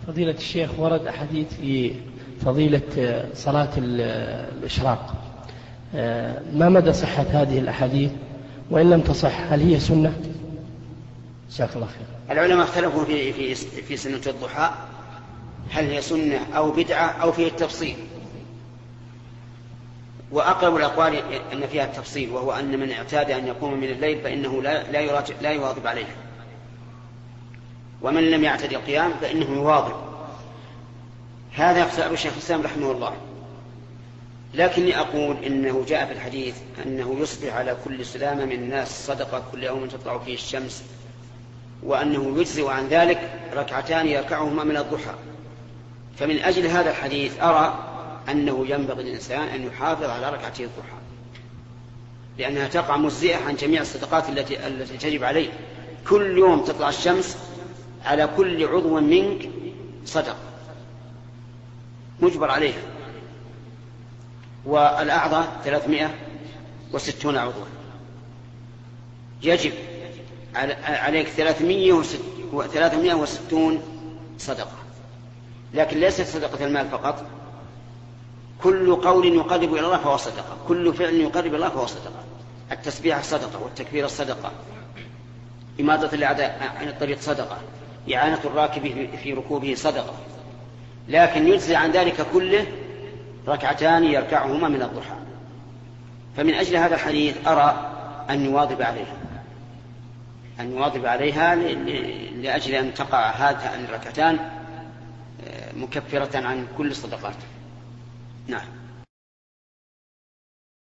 فضيلة الشيخ، ورد أحاديث في فضيلة صلاة الإشراق، ما مدى صحة هذه الأحاديث؟ وإن لم تصح هل هي سنة؟ جزاك الله خير. العلماء اختلفوا في سنة الضحى، هل هي سنة أو بدعة أو فيه التفصيل، وأقرب الأقوال أن فيها التفصيل، وهو أن من اعتاد أن يقوم من الليل فإنه لا يواظب عليها، ومن لم يعتد القيام فإنه يواظب. هذا اختيار الشيخ الإسلام رحمه الله. لكني أقول إنه جاء في الحديث أنه يصبح على كل سلامة من الناس صدقة كل يوم تطلع فيه الشمس، وأنه يجزئ عن ذلك ركعتان يركعهما من الضحى. فمن أجل هذا الحديث أرى أنه ينبغي للإنسان أن يحافظ على ركعتي الضحى، لأنها تقع مجزئة عن جميع الصدقات التي تجب عليه. كل يوم تطلع الشمس على كل عضو منك صدقة مجبر عليها، والأعضاء 360 عضوا، يجب عليك 360 صدقة. لكن ليست صدقة المال فقط، كل قول يقرب إلى الله فهو صدقة، كل فعل يقرب إلى الله فهو صدقة. التسبيح صدقة، والتكبير صدقة، إماطة الأعداء عن الطريق صدقة، إعانة الراكب في ركوبه صدقة. لكن يجزي عن ذلك كله ركعتان يركعهما من الضحى. فمن أجل هذا الحديث أرى أن نواظب عليها لأجل أن تقع هاتان الركعتان مكفرة عن كل الصدقات. نعم.